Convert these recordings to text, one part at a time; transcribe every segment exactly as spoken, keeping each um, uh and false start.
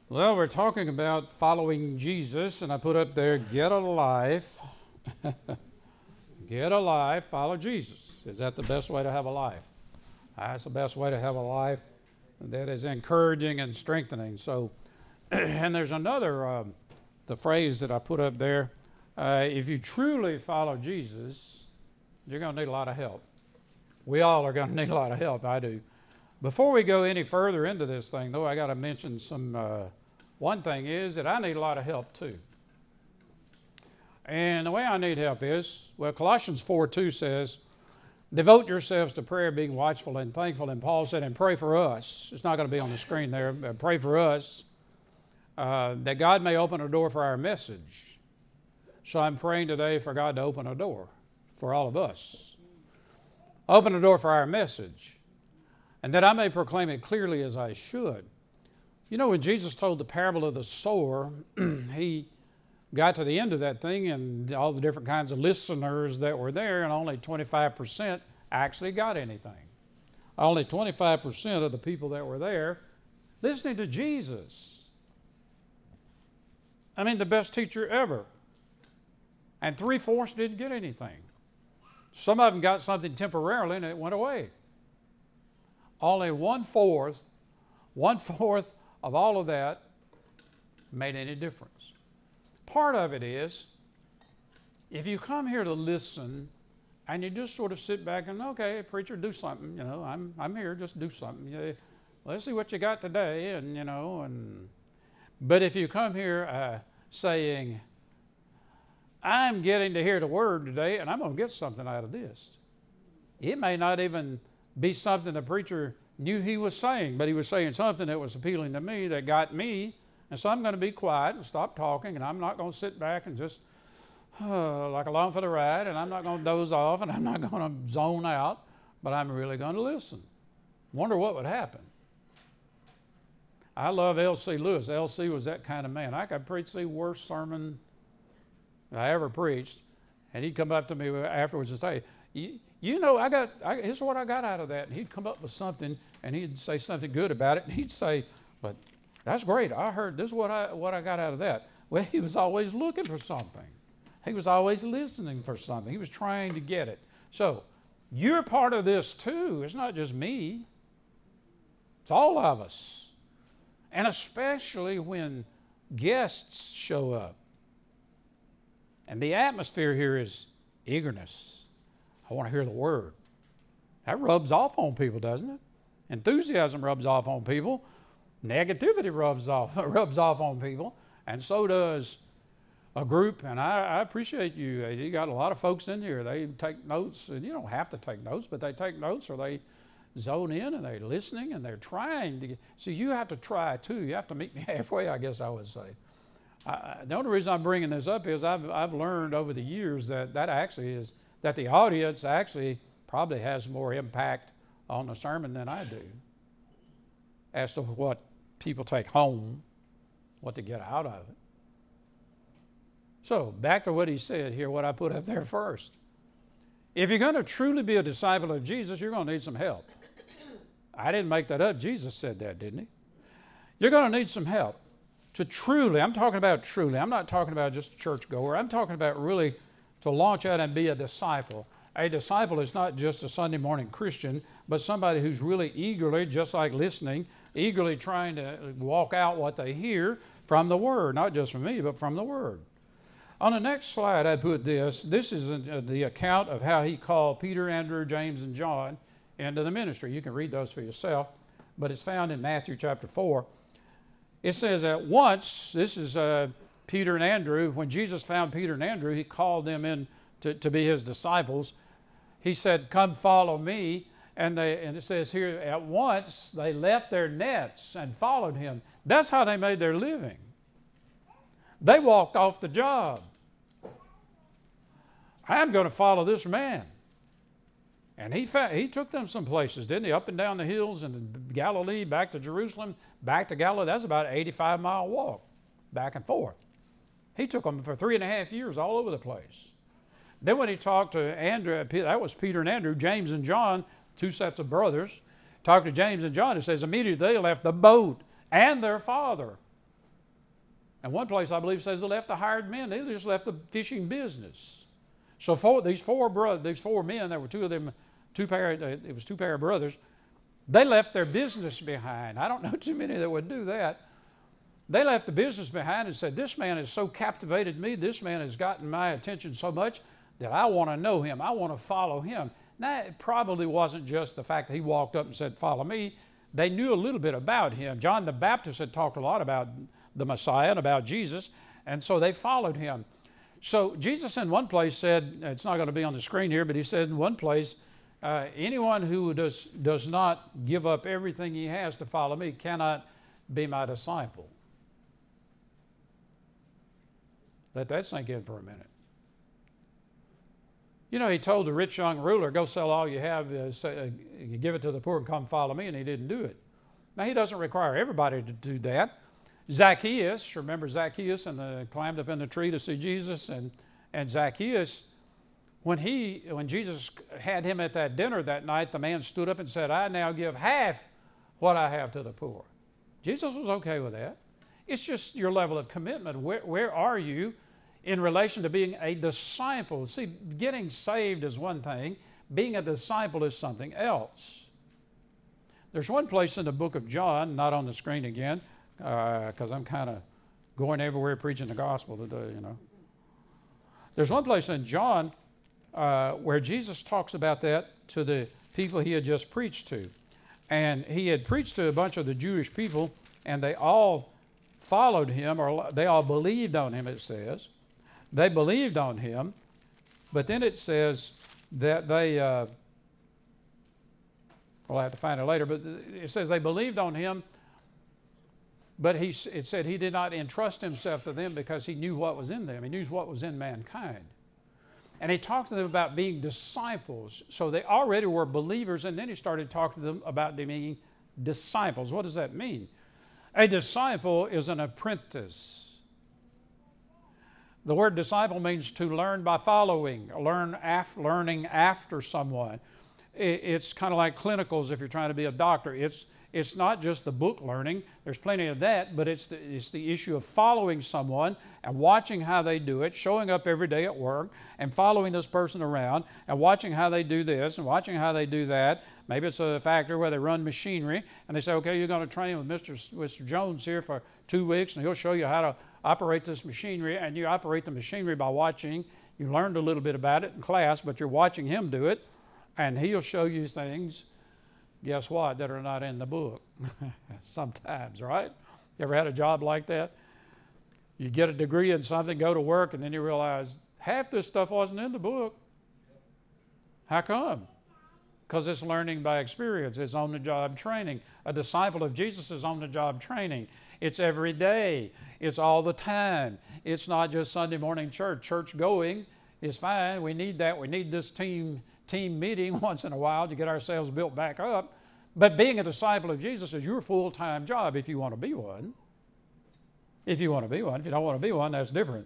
Well, we're talking about following Jesus, and I put up there, get a life. Get a life, follow Jesus. Is that the best way to have a life? That's the best way to have a life that is encouraging and strengthening. So, and there's another, um, the phrase that I put up there, uh, if you truly follow Jesus, you're going to need a lot of help. We all are going to need a lot of help, I do. Before we go any further into this thing, though, I got to mention some, uh, one thing is that I need a lot of help too. And the way I need help is, well, Colossians four two says, devote yourselves to prayer, being watchful and thankful. And Paul said, and pray for us. It's not going to be on the screen there, but pray for us, uh, that God may open a door for our message. So I'm praying today for God to open a door for all of us. Open a door for our message. And that I may proclaim it clearly as I should. You know, when Jesus told the parable of the sower, he got to the end of that thing and all the different kinds of listeners that were there, and only twenty-five percent actually got anything. Only twenty-five percent of the people that were there listening to Jesus. I mean, the best teacher ever. And three-fourths didn't get anything. Some of them got something temporarily and it went away. Only one-fourth, one-fourth of all of that made any difference. Part of it is, if you come here to listen and you just sort of sit back and, okay, preacher, do something, you know, I'm I'm here, just do something. You know, let's see what you got today, and, you know, and, but if you come here uh, saying, I'm getting to hear the word today and I'm going to get something out of this. It may not even be something the preacher knew he was saying, but he was saying something that was appealing to me, that got me. And so I'm going to be quiet and stop talking, and I'm not going to sit back and just uh, like along for the ride, and I'm not going to doze off, and I'm not going to zone out, but I'm really going to listen. Wonder what would happen. I love L C Lewis. L C was that kind of man. I could preach the worst sermon I ever preached, and he'd come up to me afterwards and say, you, you know, I got, I, here's what I got out of that. And he'd come up with something, and he'd say something good about it, and he'd say, but that's great. I heard this is what I what I got out of that. Well, he was always looking for something. He was always listening for something. He was trying to get it. So you're part of this too. It's not just me. It's all of us. And especially when guests show up. And the atmosphere here is eagerness. I want to hear the word. That rubs off on people, doesn't it? Enthusiasm rubs off on people. Negativity rubs off rubs off on people, and so does a group. And I, I appreciate you. You got a lot of folks in here. They take notes, and you don't have to take notes, but they take notes, or they zone in and they're listening and they're trying to get. So you have to try too. You have to meet me halfway, I guess I would say. I, the only reason I'm bringing this up is I've I've learned over the years that that actually is that the audience actually probably has more impact on the sermon than I do as to what people take home, what they get out of it. So, back to what he said here, what I put up there first. If you're going to truly be a disciple of Jesus, you're going to need some help. I didn't make that up. Jesus said that, didn't he? You're going to need some help. To truly, I'm talking about truly, I'm not talking about just a churchgoer. I'm talking about really to launch out and be a disciple. A disciple is not just a Sunday morning Christian, but somebody who's really eagerly, just like listening, eagerly trying to walk out what they hear from the Word, not just from me, but from the Word. On the next slide, I put this. This is the account of how he called Peter, Andrew, James, and John into the ministry. You can read those for yourself, but it's found in Matthew chapter four. It says that once, this is uh, Peter and Andrew, when Jesus found Peter and Andrew, he called them in to, to be his disciples. He said, come follow me. And, they, and it says here, at once they left their nets and followed him. That's how they made their living. They walked off the job. I'm going to follow this man. And he fa- he took them some places, didn't he? Up and down the hills in Galilee, back to Jerusalem, back to Galilee. That's about an eighty-five mile walk, back and forth. He took them for three and a half years all over the place. Then when he talked to Andrew, that was Peter and Andrew, James and John, two sets of brothers, talked to James and John. It says immediately they left the boat and their father And one place, I believe, says they left the hired men. They just left the fishing business. So four, these four brothers, these four men, there were two of them, two pair, it was two pair of brothers, they left their business behind. I don't know too many that would do that. They left the business behind and said, this man has so captivated me, this man has gotten my attention so much that I want to know him. I want to follow him. Now, it probably wasn't just the fact that he walked up and said, follow me. They knew a little bit about him. John the Baptist had talked a lot about the Messiah and about Jesus, and so they followed him. So Jesus in one place said, it's not going to be on the screen here, but he said in one place, uh, anyone who does, does not give up everything he has to follow me cannot be my disciple. Let that sink in for a minute. You know, he told the rich young ruler, go sell all you have, uh, say, uh, you give it to the poor and come follow me, and he didn't do it. Now, he doesn't require everybody to do that. Zacchaeus, remember Zacchaeus and the, climbed up in the tree to see Jesus, and, and Zacchaeus, when, he, when Jesus had him at that dinner that night, the man stood up and said, I now give half what I have to the poor. Jesus was okay with that. It's just your level of commitment. Where, where are you in relation to being a disciple? See, getting saved is one thing. Being a disciple is something else. There's one place in the book of John, not on the screen again, because uh, I'm kind of going everywhere preaching the gospel today, you know. There's one place in John uh, where Jesus talks about that to the people he had just preached to. And he had preached to a bunch of the Jewish people, and they all followed him, or they all believed on him, it says. They believed on him, but then it says that they, uh, well, I have to find it later, but it says they believed on him, but he, it said he did not entrust himself to them because he knew what was in them. He knew what was in mankind. And he talked to them about being disciples. So they already were believers, and then he started talking to them about being disciples. What does that mean? A disciple is an apprentice. The word disciple means to learn by following, learn af- learning after someone. It, it's kind of like clinicals if you're trying to be a doctor. It's, it's not just the book learning. There's plenty of that, but it's the, it's the issue of following someone and watching how they do it, showing up every day at work and following this person around and watching how they do this and watching how they do that. Maybe it's a factory where they run machinery and they say, okay, you're going to train with Mister Mister Jones here for two weeks and he'll show you how to operate this machinery, and you operate the machinery by watching. You learned a little bit about it in class, but you're watching him do it, and he'll show you things, guess what, that are not in the book. Sometimes, right? You ever had a job like that? You get a degree in something, go to work, and then you realize half this stuff wasn't in the book. How come? Because it's learning by experience. It's on-the-job training. A disciple of Jesus is on-the-job training. It's every day. It's all the time. It's not just Sunday morning church. Church going is fine. We need that. We need this team team meeting once in a while to get ourselves built back up. But being a disciple of Jesus is your full-time job if you want to be one. If you want to be one. If you don't want to be one, that's different.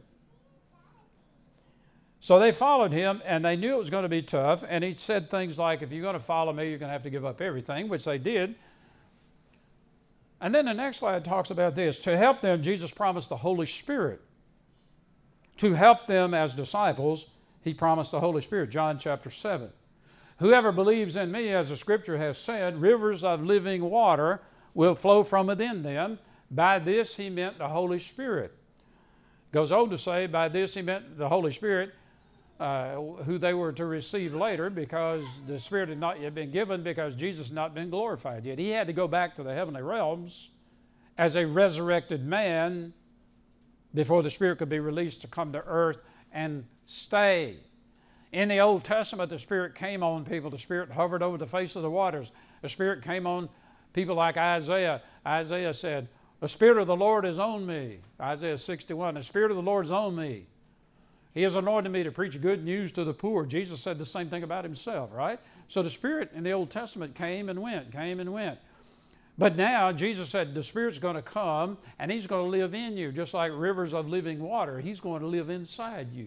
So they followed him, and they knew it was going to be tough. And he said things like, if you're going to follow me, you're going to have to give up everything, which they did. And then the next slide talks about this. To help them, Jesus promised the Holy Spirit. To help them as disciples, he promised the Holy Spirit. John chapter seven. Whoever believes in me, as the scripture has said, rivers of living water will flow from within them. By this he meant the Holy Spirit. Goes on to say, by this he meant the Holy Spirit, uh, who they were to receive later, because the Spirit had not yet been given, because Jesus had not been glorified yet. He had to go back to the heavenly realms as a resurrected man before the Spirit could be released to come to earth and stay. In the Old Testament, the Spirit came on people. The Spirit hovered over the face of the waters. The Spirit came on people like Isaiah. Isaiah said, the Spirit of the Lord is on me. Isaiah sixty-one, the Spirit of the Lord is on me. He has anointed me to preach good news to the poor. Jesus said the same thing about himself, right? So the Spirit in the Old Testament came and went, came and went. But now Jesus said the Spirit's going to come and he's going to live in you, just like rivers of living water. He's going to live inside you.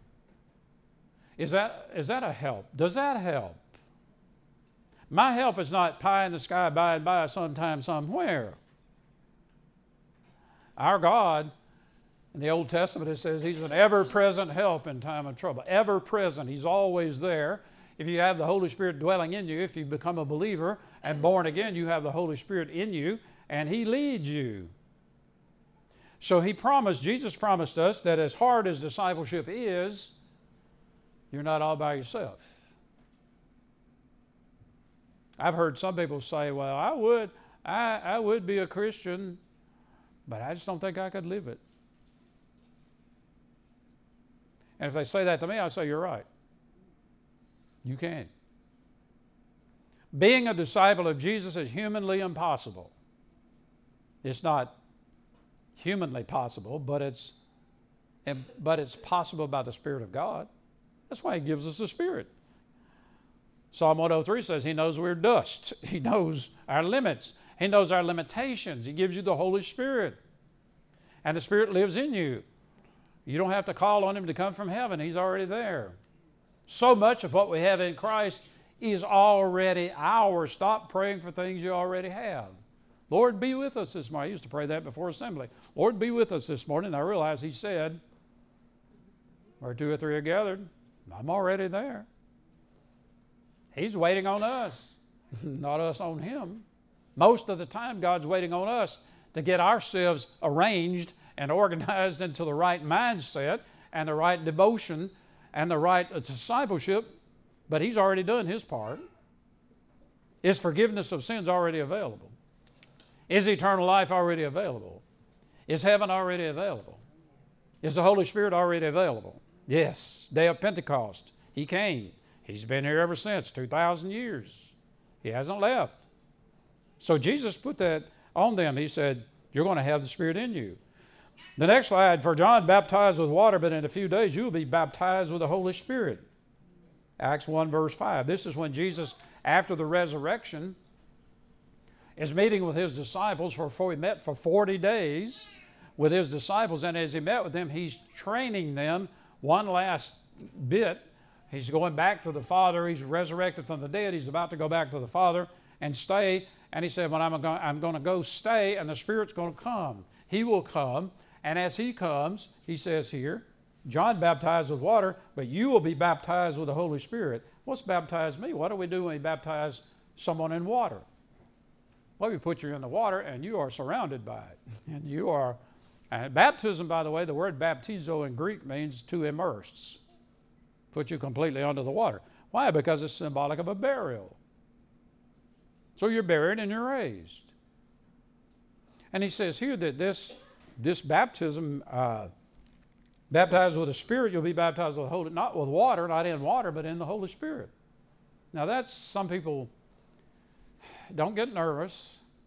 Is that, is that a help? Does that help? My help is not pie in the sky by and by sometime somewhere. Our God In the Old Testament, it says He's an ever-present help in time of trouble. Ever-present. He's always there. If you have the Holy Spirit dwelling in you, if you become a believer and born again, you have the Holy Spirit in you, and He leads you. So He promised, Jesus promised us that as hard as discipleship is, you're not all by yourself. I've heard some people say, well, I would, I, I would be a Christian, but I just don't think I could live it. And if they say that to me, I say, you're right. You can. Being a disciple of Jesus is humanly impossible. It's not humanly possible, but it's, but it's possible by the Spirit of God. That's why He gives us the Spirit. Psalm one oh three says He knows we're dust. He knows our limits. He knows our limitations. He gives you the Holy Spirit. And the Spirit lives in you. You don't have to call on Him to come from heaven. He's already there. So much of what we have in Christ is already ours. Stop praying for things you already have. Lord, be with us this morning. I used to pray that before assembly. Lord, be with us this morning. And I realized He said, where two or three are gathered, I'm already there. He's waiting on us, not us on Him. Most of the time, God's waiting on us to get ourselves arranged and organized into the right mindset and the right devotion and the right discipleship, but He's already done His part. Is forgiveness of sins already available? Is eternal life already available? Is heaven already available? Is the Holy Spirit already available? Yes. Day of Pentecost, He came. He's been here ever since, two thousand years. He hasn't left. So Jesus put that on them. He said, you're going to have the Spirit in you. The next slide, for John baptized with water, but in a few days you will be baptized with the Holy Spirit. Acts one verse five. This is when Jesus, after the resurrection, is meeting with His disciples. For He met for forty days with His disciples, and as He met with them, He's training them one last bit. He's going back to the Father. He's resurrected from the dead. He's about to go back to the Father and stay. And He said, well, I'm going, I'm going to go stay, and the Spirit's going to come. He will come. And as He comes, He says here, John baptized with water, but you will be baptized with the Holy Spirit. What's baptized me? What do we do when we baptize someone in water? Well, we put you in the water, and you are surrounded by it. And you are, and baptism, by the way, the word baptizo in Greek means to immerse. Put you completely under the water. Why? Because it's symbolic of a burial. So you're buried and you're raised. And He says here that this, this baptism, uh, baptized with the Spirit, you'll be baptized with the Holy, not with water, not in water, but in the Holy Spirit. Now that's, some people, don't get nervous.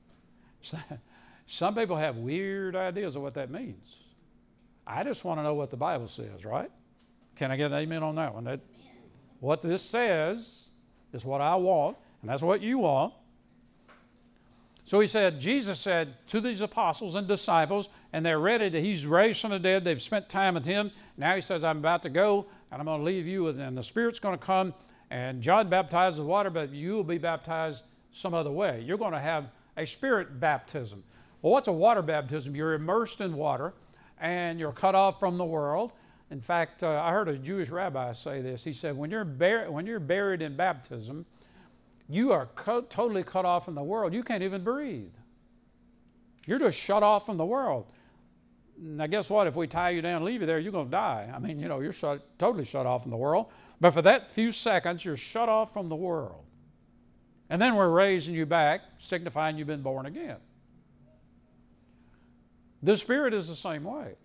Some people have weird ideas of what that means. I just want to know what the Bible says, right? Can I get an amen on that one? That, what this says is what I want, and that's what you want. So He said, Jesus said to these apostles and disciples, and they're ready to, He's raised from the dead, they've spent time with Him. Now He says, I'm about to go, and I'm going to leave you, and the Spirit's going to come, and John baptized with water, but you will be baptized some other way. You're going to have a Spirit baptism. Well, what's a water baptism? You're immersed in water, and you're cut off from the world. In fact, uh, I heard a Jewish rabbi say this. He said, when you're, bur- when you're buried in baptism, you are co- totally cut off from the world. You can't even breathe. You're just shut off from the world. Now, guess what? If we tie you down and leave you there, you're going to die. I mean, you know, you're shut, totally shut off from the world. But for that few seconds, you're shut off from the world. And then we're raising you back, signifying you've been born again. The Spirit is the same way.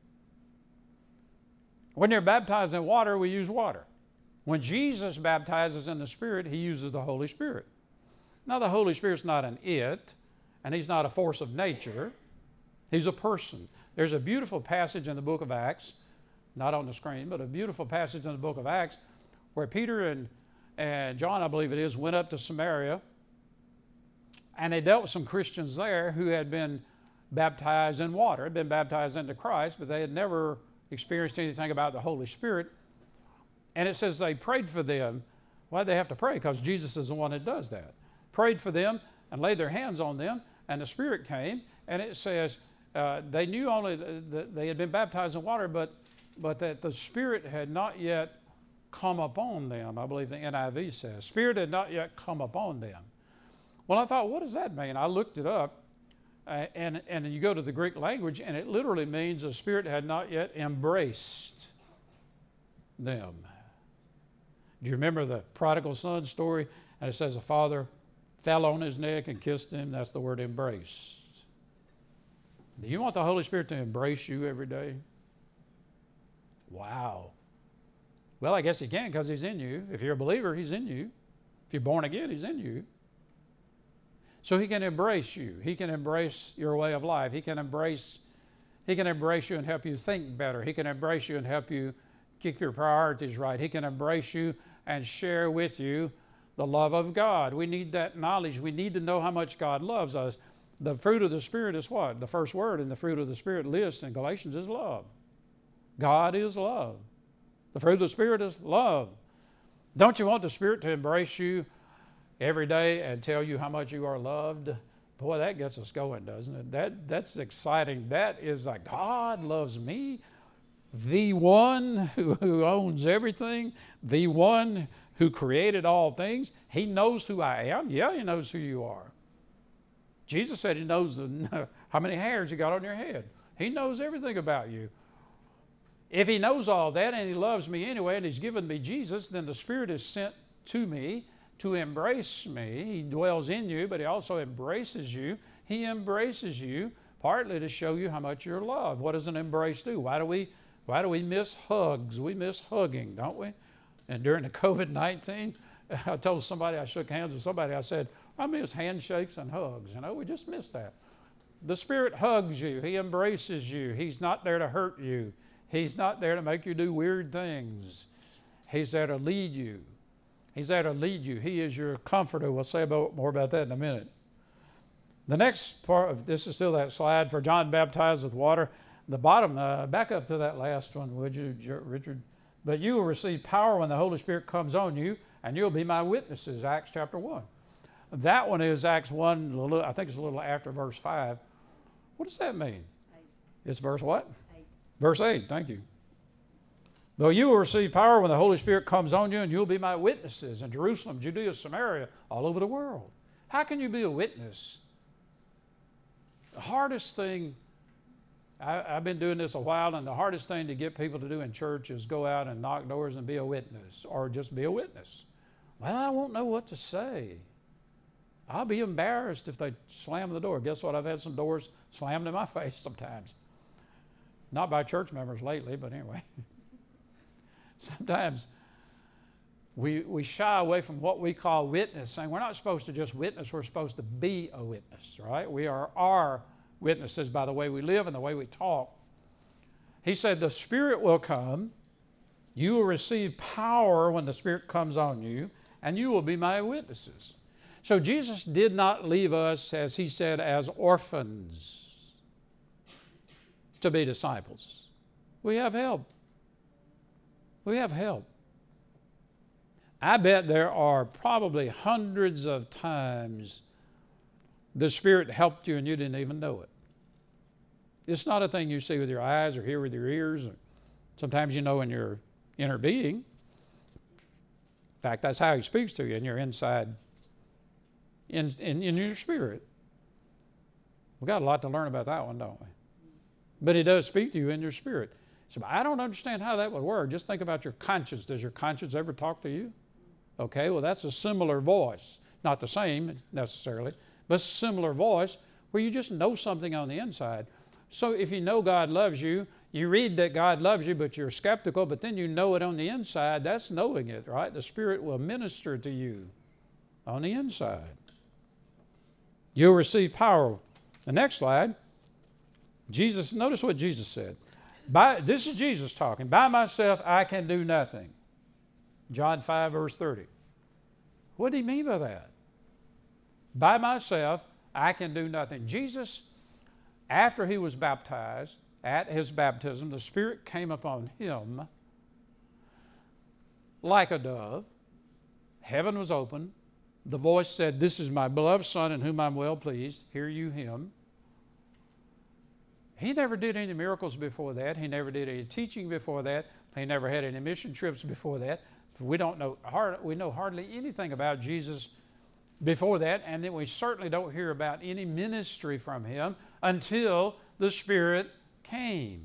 When you're baptized in water, we use water. When Jesus baptizes in the Spirit, He uses the Holy Spirit. Now, the Holy Spirit's not an it, and He's not a force of nature. He's a person. There's a beautiful passage in the book of Acts, not on the screen, but a beautiful passage in the book of Acts where Peter and, and John, I believe it is, went up to Samaria, and they dealt with some Christians there who had been baptized in water, had been baptized into Christ, but they had never experienced anything about the Holy Spirit. And it says they prayed for them. Why did they have to pray? Because Jesus is the one that does that. Prayed for them and laid their hands on them, and the Spirit came, and it says uh, they knew only that they had been baptized in water, but, but that the Spirit had not yet come upon them. I believe the N I V says. Spirit had not yet come upon them. Well, I thought, what does that mean? I looked it up, uh, and, and you go to the Greek language, and it literally means the Spirit had not yet embraced them. Do you remember the prodigal son story? And it says a father fell on his neck and kissed him. That's the word embrace. Do you want the Holy Spirit to embrace you every day? Wow. Well, I guess he can because he's in you. If you're a believer, he's in you. If you're born again, he's in you. So he can embrace you. He can embrace your way of life. He can embrace, he can embrace you and help you think better. He can embrace you and help you keep your priorities right. He can embrace you and share with you the love of God. We need that knowledge. We need to know how much God loves us. The fruit of the Spirit is what? The first word in the fruit of the Spirit list in Galatians is love. God is love. The fruit of the Spirit is love. Don't you want the Spirit to embrace you every day and tell you how much you are loved? Boy, that gets us going, doesn't it? That, that's exciting. That is like, God loves me, the one who, who owns everything, the one who created all things. He knows who I am. Yeah, he knows who you are. Jesus said he knows the, how many hairs you got on your head. He knows everything about you. If he knows all that and he loves me anyway and he's given me Jesus, then the Spirit is sent to me to embrace me. He dwells in you, but he also embraces you. He embraces you partly to show you how much you're loved. What does an embrace do? Why do we, why do we miss hugs? We miss hugging, don't we? And during the covid nineteen, I told somebody, I shook hands with somebody, I said, I miss handshakes and hugs. You know, we just miss that. The Spirit hugs you. He embraces you. He's not there to hurt you. He's not there to make you do weird things. He's there to lead you. He's there to lead you. He is your comforter. We'll say about, more about that in a minute. The next part of this is still that slide for John baptized with water. The bottom, uh, back up to that last one, would you, Richard? But you will receive power when the Holy Spirit comes on you, and you'll be my witnesses, Acts chapter one. That one is Acts one, I think it's a little after verse five. What does that mean? Eight. It's verse what? Eight. Verse eight, thank you. Though you will receive power when the Holy Spirit comes on you, and you'll be my witnesses in Jerusalem, Judea, Samaria, all over the world. How can you be a witness? The hardest thing, I, I've been doing this a while, and the hardest thing to get people to do in church is go out and knock doors and be a witness, or just be a witness. Well, I won't know what to say. I'll be embarrassed if they slam the door. Guess what? I've had some doors slammed in my face sometimes. Not by church members lately, but anyway. Sometimes we, we shy away from what we call witnessing. We're not supposed to just witness. We're supposed to be a witness, right? We are our witnesses by the way we live and the way we talk. He said, the Spirit will come. You will receive power when the Spirit comes on you, and you will be my witnesses. So Jesus did not leave us, as he said, as orphans to be disciples. We have help. We have help. I bet there are probably hundreds of times the Spirit helped you and you didn't even know it. It's not a thing you see with your eyes or hear with your ears. Or sometimes you know in your inner being. In fact, that's how he speaks to you in your inside, in, in, in your spirit. We've got a lot to learn about that one, don't we? But he does speak to you in your spirit. So I don't understand how that would work. Just think about your conscience. Does your conscience ever talk to you? Okay, well, that's a similar voice. Not the same necessarily, but a similar voice where you just know something on the inside. So if you know God loves you, you read that God loves you, but you're skeptical, but then you know it on the inside, that's knowing it, right? The Spirit will minister to you on the inside. You'll receive power. The next slide, Jesus, notice what Jesus said. By, this is Jesus talking. By myself, I can do nothing. John five, verse thirty. What did he mean by that? By myself, I can do nothing. Jesus, after he was baptized, at his baptism, the Spirit came upon him like a dove. Heaven was open. The voice said, this is my beloved Son in whom I'm well pleased. Hear you him. He never did any miracles before that. He never did any teaching before that. He never had any mission trips before that. We don't know, we know hardly anything about Jesus before that, and then we certainly don't hear about any ministry from him until the Spirit came.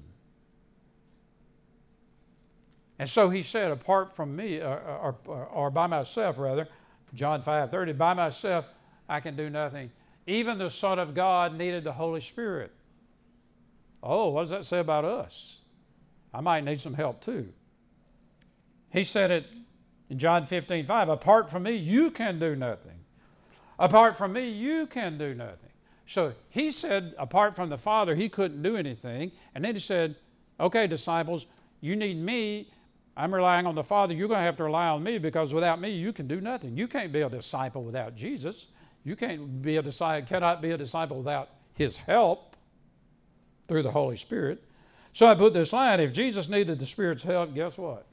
And so he said, apart from me, or, or, or, or by myself rather, John five thirty, by myself I can do nothing. Even the Son of God needed the Holy Spirit. Oh, what does that say about us? I might need some help too. He said it in John fifteen five, apart from me, you can do nothing. Apart from me, you can do nothing. So he said, apart from the Father, he couldn't do anything. And then he said, okay, disciples, you need me. I'm relying on the Father. You're going to have to rely on me, because without me, you can do nothing. You can't be a disciple without Jesus. You can't be a disciple, cannot be a disciple without his help through the Holy Spirit. So I put this line, if Jesus needed the Spirit's help, guess what?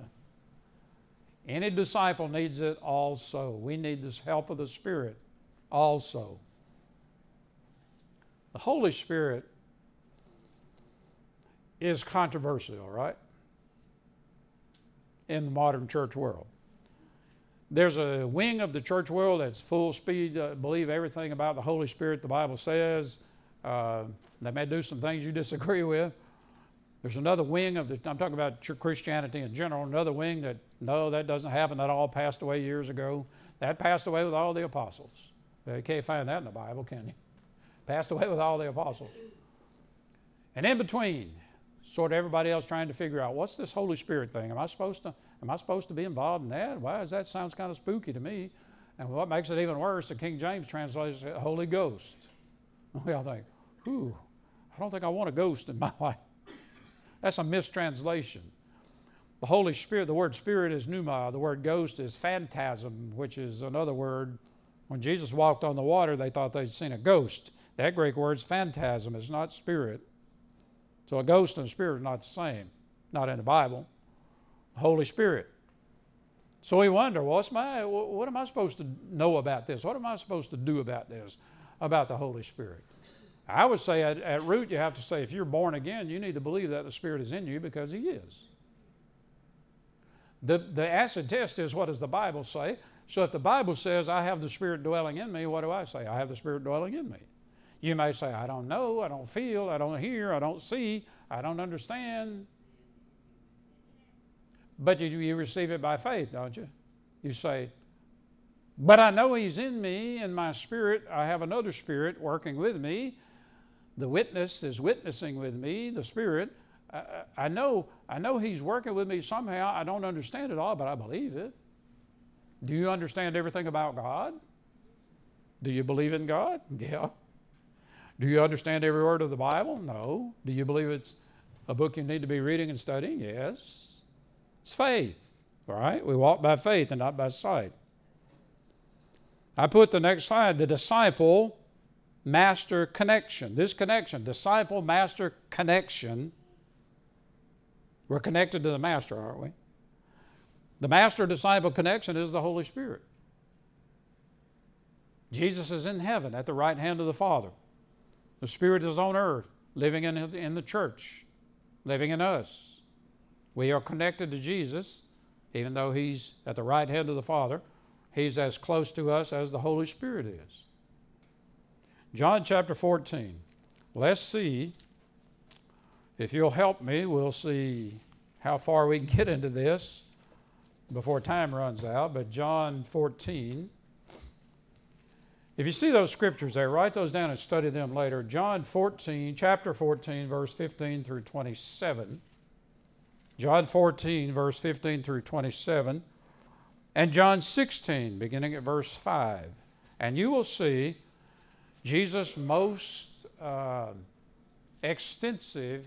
Any disciple needs it also. We need this help of the Spirit also. The Holy Spirit is controversial, right? In the modern church world. There's a wing of the church world that's full speed, uh, believe everything about the Holy Spirit the Bible says. Uh, they may do some things you disagree with. There's another wing of the, I'm talking about Christianity in general, another wing that, no, that doesn't happen. That all passed away years ago. That passed away with all the apostles. You can't find that in the Bible, can you? Passed away with all the apostles. And in between, sort of everybody else trying to figure out, what's this Holy Spirit thing? Am I supposed to, am I supposed to be involved in that? Why does that sound kind of spooky to me? And what makes it even worse, the King James translates it Holy Ghost. We all think, whew, I don't think I want a ghost in my life. That's a mistranslation. The Holy Spirit, the word spirit is pneuma. The word ghost is phantasm, which is another word. When Jesus walked on the water, they thought they'd seen a ghost. That Greek word is phantasm. It's not spirit. So a ghost and a spirit are not the same. Not in the Bible. The Holy Spirit. So we wonder, what's my, what am I supposed to know about this? What am I supposed to do about this, about the Holy Spirit? I would say at, at root you have to say, if you're born again, you need to believe that the Spirit is in you, because he is. The, the acid test is, what does the Bible say? So if the Bible says I have the Spirit dwelling in me, what do I say? I have the Spirit dwelling in me. You may say, I don't know, I don't feel, I don't hear, I don't see, I don't understand. But you, you receive it by faith, don't you? You say, but I know he's in me, in my spirit. I have another spirit working with me. The witness is witnessing with me, the Spirit. I, I know I know he's working with me somehow. I don't understand it all, but I believe it. Do you understand everything about God? Do you believe in God? Yeah. Do you understand every word of the Bible? No. Do you believe it's a book you need to be reading and studying? Yes. It's faith, all right? We walk by faith and not by sight. I put the next slide, the disciple master connection. This connection, disciple master connection. We're connected to the master, aren't we? The master disciple connection is the Holy Spirit. Jesus is in heaven at the right hand of the Father. The Spirit is on earth, living in, in the church, living in us. We are connected to Jesus, even though he's at the right hand of the Father. He's as close to us as the Holy Spirit is. John chapter fourteen. Let's see, if you'll help me, we'll see how far we can get into this before time runs out. But John fourteen. If you see those scriptures there, write those down and study them later. John fourteen, chapter fourteen, verse fifteen through twenty-seven. John fourteen, verse fifteen through twenty-seven. And John sixteen, beginning at verse five. And you will see Jesus' most uh, extensive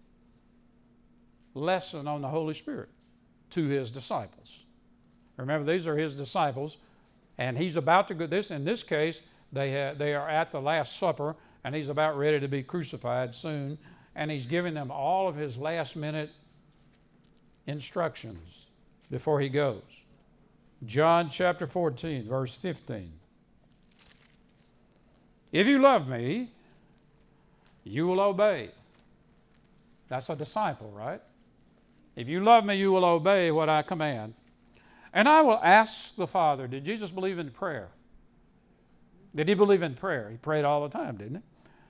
lesson on the Holy Spirit to his disciples. Remember, these are his disciples, and he's about to go, this, in this case, they, ha, they are at the Last Supper, and he's about ready to be crucified soon, and he's giving them all of his last-minute instructions before he goes. John chapter fourteen, verse fifteen. If you love me, you will obey. That's a disciple, right? If you love me, you will obey what I command. And I will ask the Father. Did Jesus believe in prayer? Did he believe in prayer? He prayed all the time, didn't he?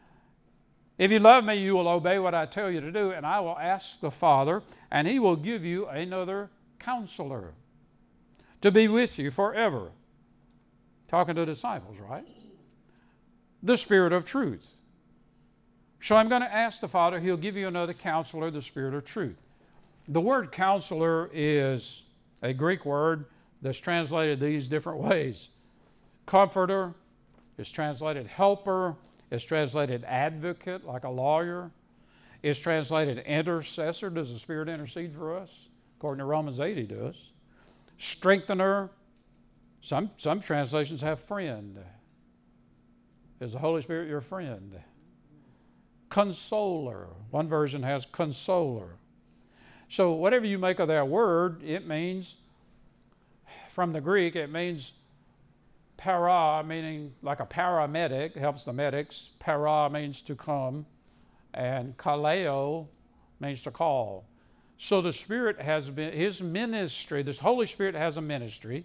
If you love me, you will obey what I tell you to do, and I will ask the Father, and he will give you another counselor to be with you forever. Talking to disciples, right? The Spirit of truth. So I'm going to ask the Father, he'll give you another counselor, the Spirit of truth. The word counselor is a Greek word that's translated these different ways. Comforter is translated helper, is translated advocate, like a lawyer, is translated intercessor. Does the Spirit intercede for us? According to Romans eight, he does. Strengthener. Some, some translations have friend. Is the Holy Spirit your friend? Consoler. One version has consoler. So whatever you make of that word, it means, from the Greek, it means para, meaning like a paramedic, helps the medics. Para means to come, and kaleo means to call. So the Spirit has been, his ministry, this Holy Spirit has a ministry,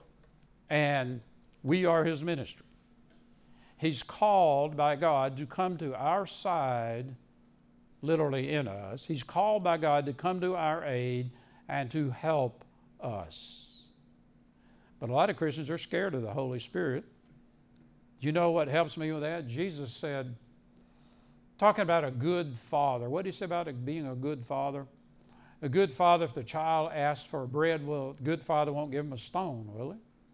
and we are his ministry. He's called by God to come to our side, literally in us. He's called by God to come to our aid and to help us. But a lot of Christians are scared of the Holy Spirit. Do you know what helps me with that? Jesus said, talking about a good father. What did he say about it being a good father? A good father, if the child asks for bread, well, a good father won't give him a stone, will he?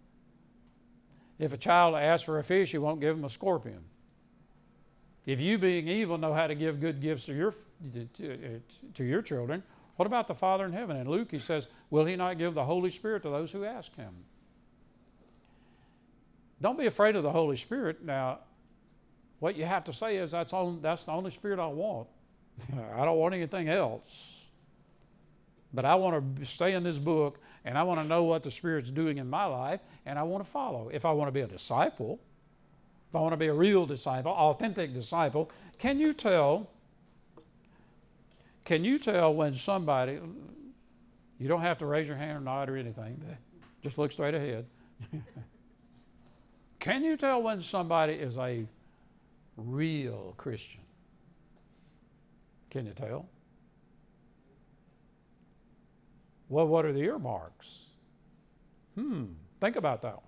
If a child asks for a fish, he won't give him a scorpion. If you, being evil, know how to give good gifts to your, to, to your children, what about the Father in heaven? In Luke, he says, will he not give the Holy Spirit to those who ask him? Don't be afraid of the Holy Spirit. Now, what you have to say is, that's, on, that's the only Spirit I want. I don't want anything else. But I want to stay in this book, and I want to know what the Spirit's doing in my life, and I want to follow. If I want to be a disciple, if I want to be a real disciple, authentic disciple, can you tell, can you tell when somebody, you don't have to raise your hand or nod or anything, just look straight ahead. Can you tell when somebody is a real Christian? Can you tell? Well, what are the earmarks? Hmm, think about that one.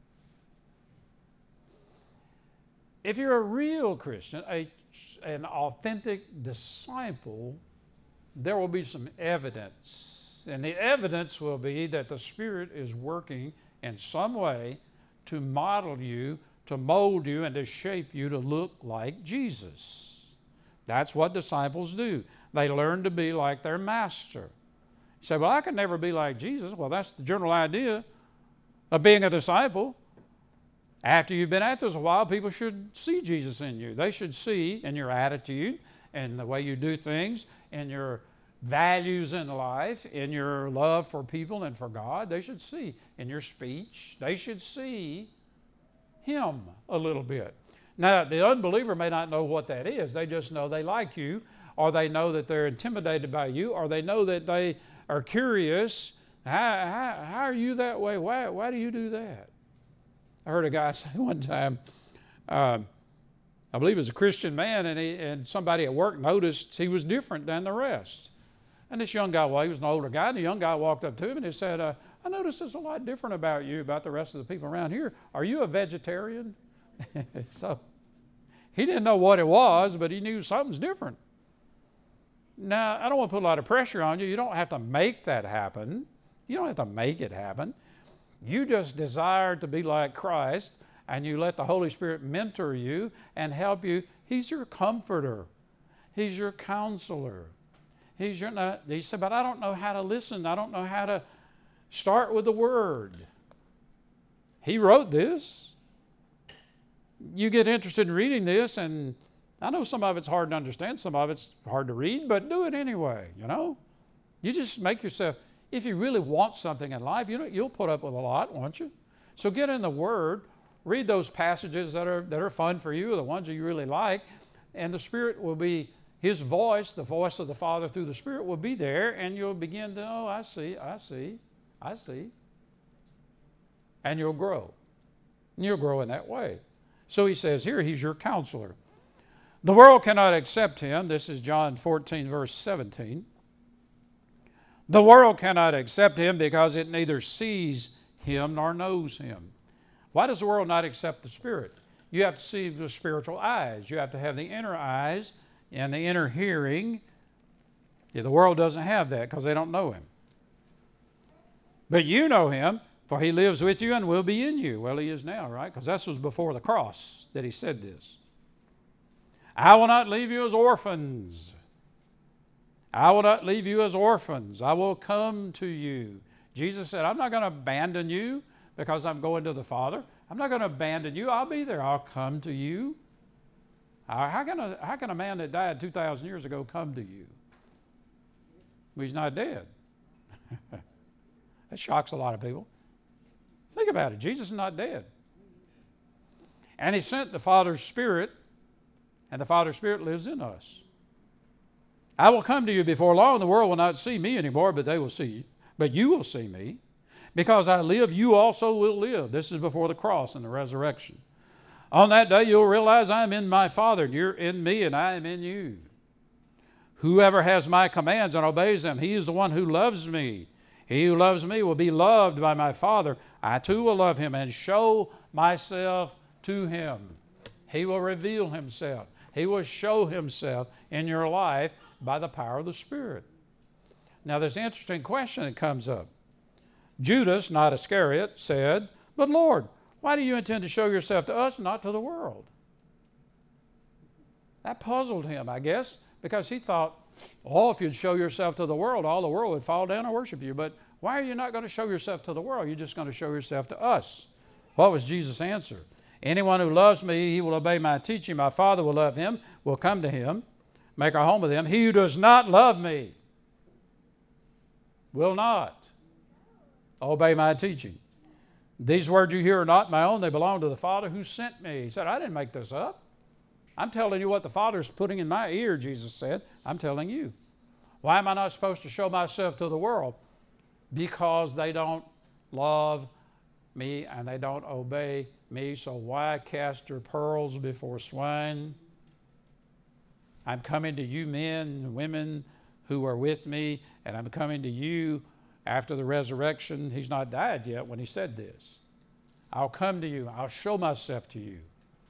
If you're a real Christian, a, an authentic disciple, there will be some evidence. And the evidence will be that the Spirit is working in some way to model you, to mold you, and to shape you to look like Jesus. That's what disciples do. They learn to be like their master. You say, well, I can never be like Jesus. Well, that's the general idea of being a disciple. After you've been at this a while, people should see Jesus in you. They should see in your attitude and the way you do things, in your values in life, in your love for people and for God. They should see in your speech. They should see Him a little bit. Now, the unbeliever may not know what that is. They just know they like you, or they know that they're intimidated by you, or they know that they are curious. How, how, how are you that way? Why, why do you do that? I heard a guy say one time, um, I believe it was a Christian man, and, he, and somebody at work noticed he was different than the rest. And this young guy, well, he was an older guy, and the young guy walked up to him and he said, uh, I noticed there's a lot different about you, about the rest of the people around here. Are you a vegetarian? So he didn't know what it was, but he knew something's different. Now, I don't want to put a lot of pressure on you. You don't have to make that happen. You don't have to make it happen. You just desire to be like Christ, and you let the Holy Spirit mentor you and help you. He's your comforter. He's your counselor. He's your, not, he said, but I don't know how to listen. I don't know how to start with the Word. He wrote this. You get interested in reading this, and I know some of it's hard to understand, some of it's hard to read, but do it anyway, you know? You just make yourself, if you really want something in life, you know, you'll put up with a lot, won't you? So get in the Word, read those passages that are, that are fun for you, the ones that you really like, and the Spirit will be His voice, the voice of the Father through the Spirit, will be there, and you'll begin to, oh, I see, I see, I see. And you'll grow. And you'll grow in that way. So he says here, he's your counselor. The world cannot accept him. This is John fourteen, verse seventeen. The world cannot accept him because it neither sees him nor knows him. Why does the world not accept the Spirit? You have to see the spiritual eyes. You have to have the inner eyes and the inner hearing. Yeah, the world doesn't have that because they don't know him. But you know him, for he lives with you and will be in you. Well, he is now, right? Because this was before the cross that he said this. I will not leave you as orphans. I will not leave you as orphans. I will come to you. Jesus said, I'm not going to abandon you because I'm going to the Father. I'm not going to abandon you. I'll be there. I'll come to you. How can a, how can a man that died two thousand years ago come to you? Well, he's not dead. That shocks a lot of people. Think about it. Jesus is not dead. And he sent the Father's Spirit, and the Father's Spirit lives in us. I will come to you before long. The world will not see me anymore, but they will see you. But you will see me. Because I live, you also will live. This is before the cross and the resurrection. On that day, you'll realize I am in my Father, and you're in me, and I am in you. Whoever has my commands and obeys them, he is the one who loves me. He who loves me will be loved by my Father. I too will love him and show myself to him. He will reveal himself. He will show himself in your life by the power of the Spirit. Now, there's an interesting question that comes up. Judas, not Iscariot, said, but Lord, why do you intend to show yourself to us, not to the world? That puzzled him, I guess, because he thought, oh, if you'd show yourself to the world, all the world would fall down and worship you. But why are you not going to show yourself to the world? You're just going to show yourself to us. What was Jesus' answer? Anyone who loves me, he will obey my teaching. My Father will love him, will come to him, make our home with him. He who does not love me will not obey my teaching. These words you hear are not my own. They belong to the Father who sent me. He said, I didn't make this up. I'm telling you what the Father's putting in my ear, Jesus said. I'm telling you. Why am I not supposed to show myself to the world? Because they don't love me and they don't obey me. So why cast your pearls before swine? I'm coming to you men and women who are with me, and I'm coming to you after the resurrection. He's not died yet when he said this. I'll come to you. I'll show myself to you.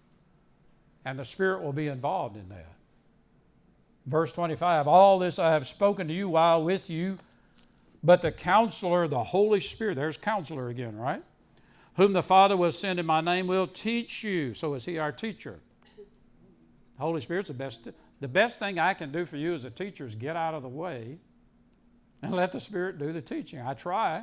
And the Spirit will be involved in that. Verse twenty-five, all this I have spoken to you while with you, but the Counselor, the Holy Spirit, there's Counselor again, right? Whom the Father will send in my name will teach you. So is he our teacher? The Holy Spirit's the best. The best thing I can do for you as a teacher is get out of the way and let the Spirit do the teaching. I try.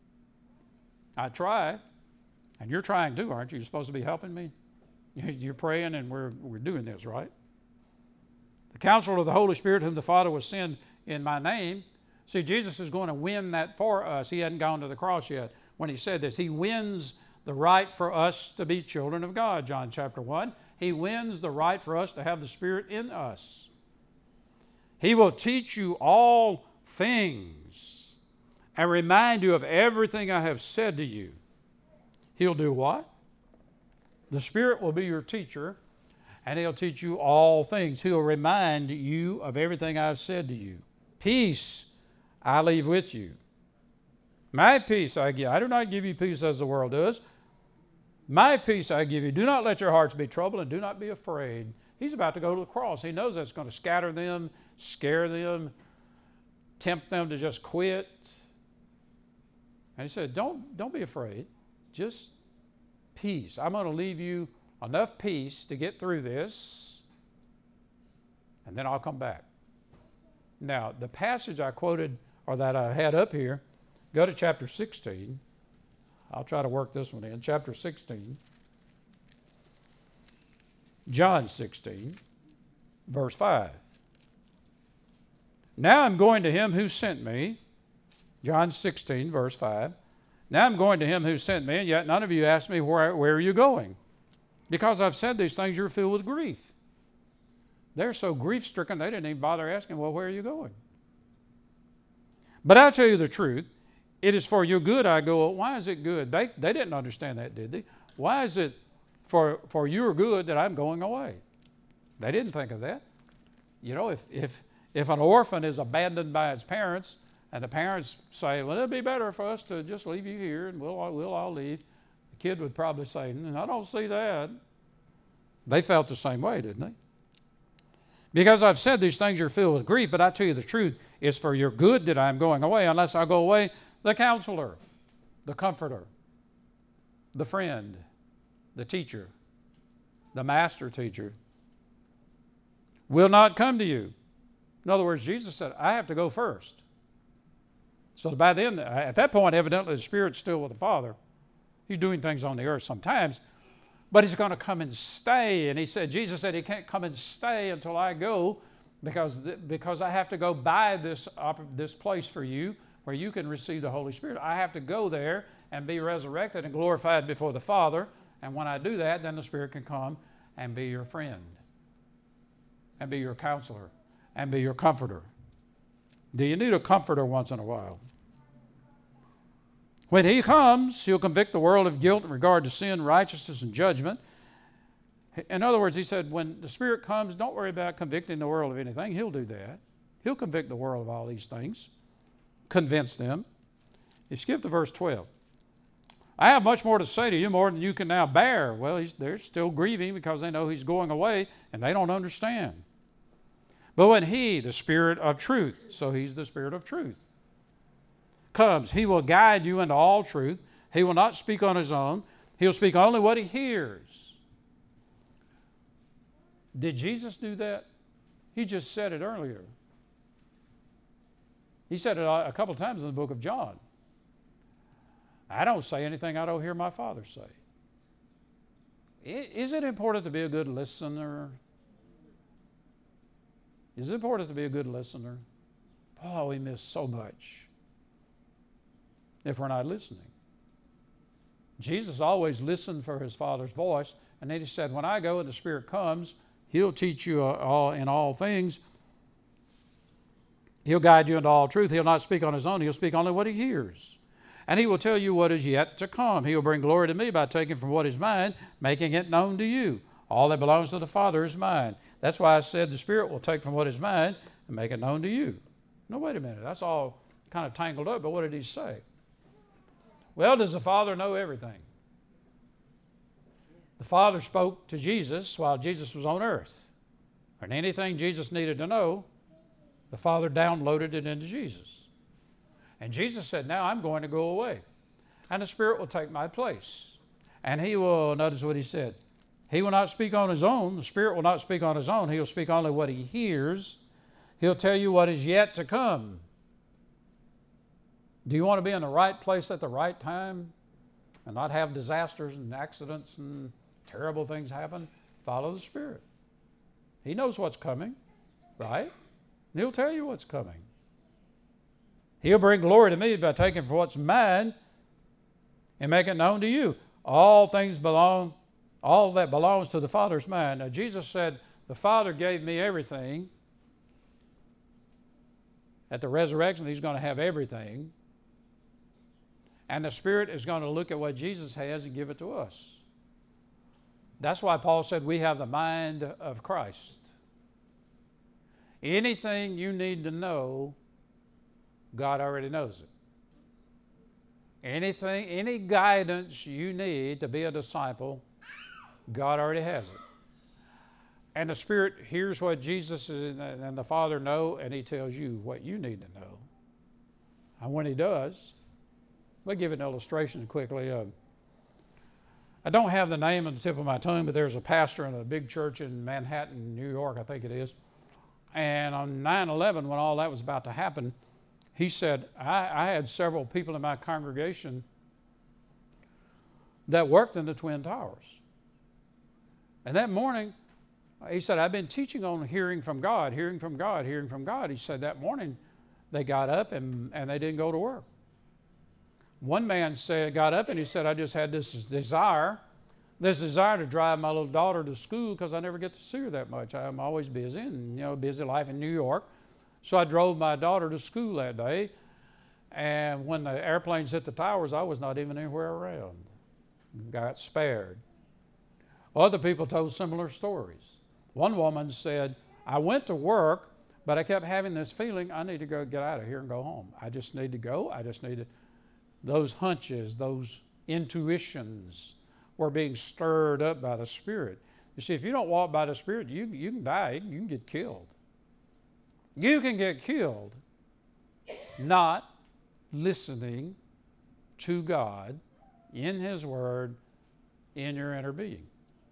I try. And you're trying too, aren't you? You're supposed to be helping me. You're praying and we're, we're doing this, right? The Counselor of the Holy Spirit whom the Father will send in my name. See, Jesus is going to win that for us. He hadn't gone to the cross yet when he said this. He wins the right for us to be children of God, John chapter one. He wins the right for us to have the Spirit in us. He will teach you all things and remind you of everything I have said to you. He'll do what? The Spirit will be your teacher, and He'll teach you all things. He'll remind you of everything I've said to you. Peace I leave with you. My peace I give. I do not give you peace as the world does. My peace I give you. Do not let your hearts be troubled, and do not be afraid. He's about to go to the cross. He knows that's going to scatter them, scare them, tempt them to just quit. And He said, don't, don't be afraid. Just peace. I'm going to leave you enough peace to get through this, and then I'll come back. Now, the passage I quoted, or that I had up here, go to chapter sixteen. I'll try to work this one in. Chapter sixteen. John sixteen, verse five. Now I'm going to him who sent me. John sixteen, verse five. Now I'm going to him who sent me, and yet none of you ask me, where, where are you going? Because I've said these things, you're filled with grief. They're so grief-stricken they didn't even bother asking, well, where are you going? But I'll tell you the truth. It is for your good I go. Why is it good? They, they didn't understand that, did they? Why is it for, for your good that I'm going away? They didn't think of that. You know, if, if, if an orphan is abandoned by its parents, and the parents say, well, it'd be better for us to just leave you here and we'll, we'll all leave, the kid would probably say, I don't see that. They felt the same way, didn't they? Because I've said these things, you're filled with grief, but I tell you the truth, it's for your good that I'm going away. Unless I go away, the counselor, the comforter, the friend, the teacher, the master teacher will not come to you. In other words, Jesus said, I have to go first. So by then, at that point, evidently the Spirit's still with the Father. He's doing things on the earth sometimes, but he's going to come and stay. And he said, Jesus said he can't come and stay until I go because, because I have to go by this, this place for you where you can receive the Holy Spirit. I have to go there and be resurrected and glorified before the Father. And when I do that, then the Spirit can come and be your friend and be your counselor and be your comforter. Do you need a comforter once in a while? When he comes, he'll convict the world of guilt in regard to sin, righteousness, and judgment. In other words, he said, when the Spirit comes, don't worry about convicting the world of anything. He'll do that. He'll convict the world of all these things, convince them. You skip to verse twelve. I have much more to say to you, more than you can now bear. Well, he's, they're still grieving because they know he's going away, and they don't understand. But when he, the Spirit of truth, so he's the Spirit of truth, comes, he will guide you into all truth. He will not speak on his own. He'll speak only what he hears. Did Jesus do that? He just said it earlier. He said it a couple times in the book of John. I don't say anything I don't hear my Father say. Is it important to be a good listener? Is it important to be a good listener? Oh, we miss so much if we're not listening. Jesus always listened for his Father's voice, and then he said, when I go and the Spirit comes, he'll teach you all in all things. He'll guide you into all truth. He'll not speak on his own. He'll speak only what he hears. And he will tell you what is yet to come. He will bring glory to me by taking from what is mine, making it known to you. All that belongs to the Father is mine. That's why I said the Spirit will take from what is mine and make it known to you. No, wait a minute. That's all kind of tangled up, but what did he say? Well, does the Father know everything? The Father spoke to Jesus while Jesus was on earth. And anything Jesus needed to know, the Father downloaded it into Jesus. And Jesus said, now I'm going to go away. And the Spirit will take my place. And he will, notice what he said, he will not speak on his own. The Spirit will not speak on his own. He'll speak only what he hears. He'll tell you what is yet to come. Do you want to be in the right place at the right time and not have disasters and accidents and terrible things happen? Follow the Spirit. He knows what's coming, right? He'll tell you what's coming. He'll bring glory to me by taking from what's mine and make it known to you. All things belong, all that belongs to the Father's mine. Now, Jesus said, the Father gave me everything. At the resurrection, he's going to have everything. And the Spirit is going to look at what Jesus has and give it to us. That's why Paul said we have the mind of Christ. Anything you need to know, God already knows it. Anything, any guidance you need to be a disciple, God already has it. And the Spirit hears what Jesus and the Father know, and he tells you what you need to know. And when he does, we'll give an illustration quickly. Uh, I don't have the name on the tip of my tongue, but there's a pastor in a big church in Manhattan, New York, I think it is. And on nine eleven, when all that was about to happen, he said, I, I had several people in my congregation that worked in the Twin Towers. And that morning, he said, I've been teaching on hearing from God, hearing from God, hearing from God. He said that morning they got up and, and they didn't go to work. One man said, got up and he said, I just had this desire this desire to drive my little daughter to school because I never get to see her that much. I'm always busy, and you know, busy life in New York. So I drove my daughter to school that day, and when the airplanes hit the towers, I was not even anywhere around. Got spared. Other people told similar stories. One woman said, I went to work, but I kept having this feeling I need to go get out of here and go home. I just need to go. I just need to. Those hunches, those intuitions were being stirred up by the Spirit. You see, if you don't walk by the Spirit, you, you can die. You can get killed. You can get killed not listening to God in His Word in your inner being.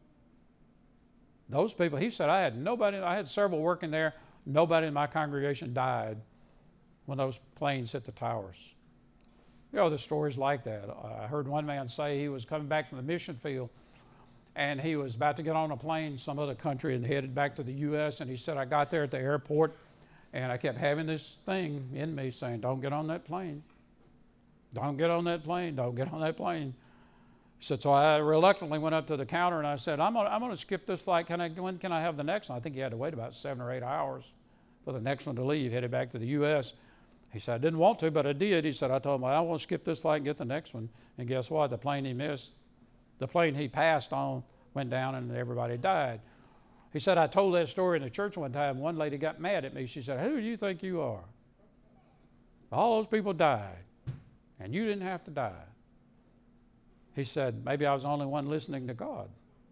Those people, he said, I had nobody, I had several working there. Nobody in my congregation died when those planes hit the towers. You know, the stories like that. I heard one man say he was coming back from the mission field, and he was about to get on a plane some other country and headed back to the U S, and he said, I got there at the airport, and I kept having this thing in me saying, don't get on that plane. Don't get on that plane. Don't get on that plane. He said, so I reluctantly went up to the counter and I said, I'm gonna, I'm gonna skip this flight. Can I, when can I have the next one? I think he had to wait about seven or eight hours for the next one to leave, headed back to the U S. He said, I didn't want to, but I did. He said, I told him, I want to skip this flight and get the next one. And guess what? The plane he missed, the plane he passed on went down and everybody died. He said, I told that story in the church one time. One lady got mad at me. She said, who do you think you are? All those people died, and you didn't have to die. He said, maybe I was the only one listening to God.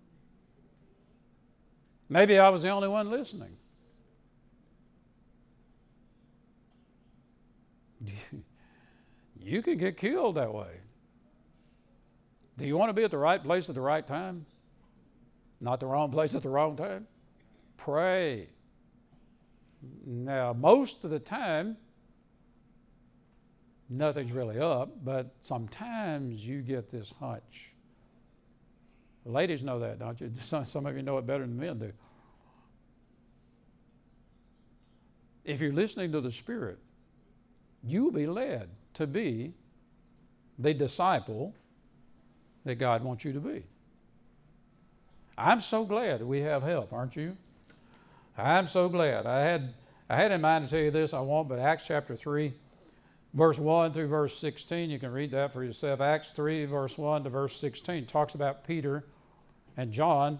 Maybe I was the only one listening. You can get killed that way. Do you want to be at the right place at the right time? Not the wrong place at the wrong time? Pray. Now, most of the time, nothing's really up, but sometimes you get this hunch. The ladies know that, don't you? Some, some of you know it better than men do. If you're listening to the Spirit, you'll be led to be the disciple that God wants you to be. I'm so glad we have help, aren't you? I'm so glad. I had I had in mind to tell you this, I won't, but Acts chapter three, verse one through verse sixteen, you can read that for yourself. Acts three, verse one to verse sixteen, talks about Peter and John.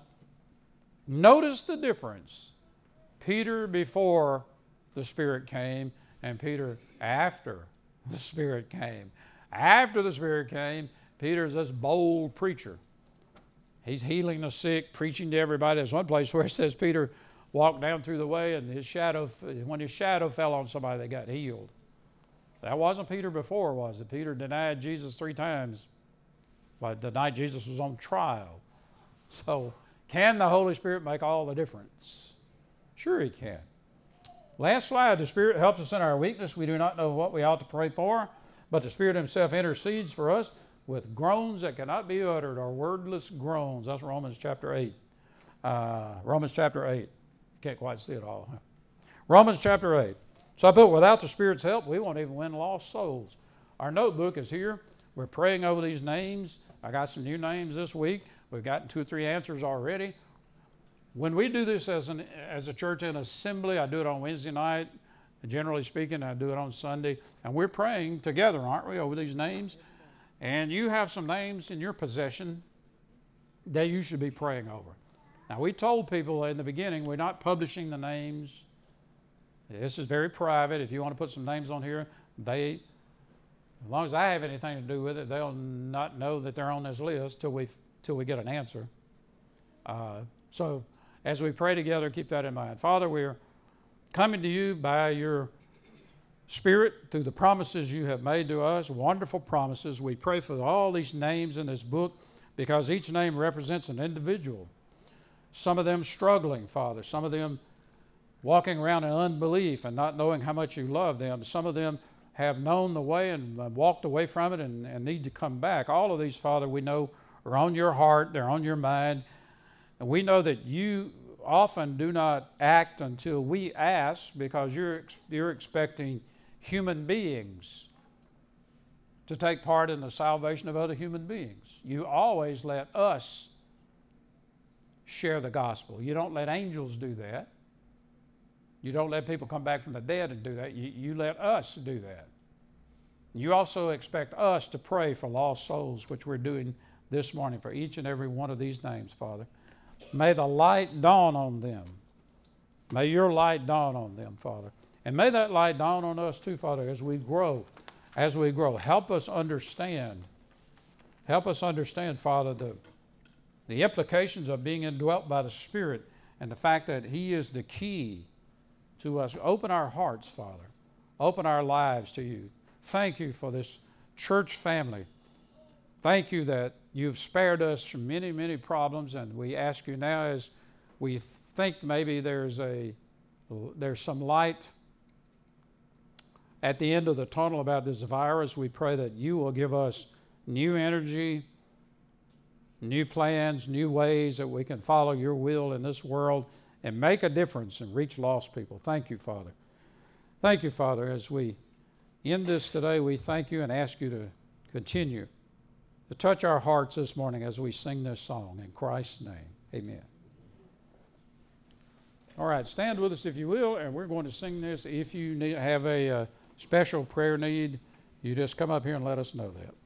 Notice the difference. Peter before the Spirit came, and Peter after the Spirit came. After the Spirit came, Peter's this bold preacher. He's healing the sick, preaching to everybody. There's one place where it says Peter walked down through the way, and his shadow, when his shadow fell on somebody, they got healed. That wasn't Peter before, was it? Peter denied Jesus three times, but the night Jesus was on trial. So, can the Holy Spirit make all the difference? Sure He can. Last slide, the Spirit helps us in our weakness. We do not know what we ought to pray for, but the Spirit Himself intercedes for us with groans that cannot be uttered, or wordless groans. That's Romans chapter eight. Uh, Romans chapter eight. You can't quite see it all. Huh? Romans chapter eight. So I put, without the Spirit's help, we won't even win lost souls. Our notebook is here. We're praying over these names. I got some new names this week. We've gotten two or three answers already. When we do this as, an, as a church in assembly, I do it on Wednesday night. Generally speaking, I do it on Sunday. And we're praying together, aren't we, over these names? And you have some names in your possession that you should be praying over. Now, we told people in the beginning, we're not publishing the names. This is very private. If you want to put some names on here, they, as long as I have anything to do with it, they'll not know that they're on this list till we, till we get an answer. Uh, so, as we pray together, keep that in mind. Father, we're coming to you by your Spirit through the promises you have made to us, wonderful promises. We pray for all these names in this book because each name represents an individual. Some of them struggling, Father. Some of them walking around in unbelief and not knowing how much you love them. Some of them have known the way and walked away from it and, and need to come back. All of these, Father, we know are on your heart, they're on your mind. And we know that you often do not act until we ask because you're, you're expecting human beings to take part in the salvation of other human beings. You always let us share the gospel. You don't let angels do that. You don't let people come back from the dead and do that. You, you let us do that. You also expect us to pray for lost souls, which we're doing this morning for each and every one of these names, Father. May the light dawn on them. May your light dawn on them, Father. And may that light dawn on us too, Father, as we grow. As we grow. Help us understand. Help us understand, Father, the, the implications of being indwelt by the Spirit and the fact that He is the key to us. Open our hearts, Father. Open our lives to you. Thank you for this church family. Thank you that you've spared us from many, many problems, and we ask you now, as we think maybe there's a there's some light at the end of the tunnel about this virus, we pray that you will give us new energy, new plans, new ways that we can follow your will in this world and make a difference and reach lost people. Thank you, Father. Thank you, Father. As we end this today, we thank you and ask you to continue to touch our hearts this morning as we sing this song. In Christ's name, amen. All right, stand with us if you will, and we're going to sing this. If you need, have a uh, special prayer need, you just come up here and let us know that.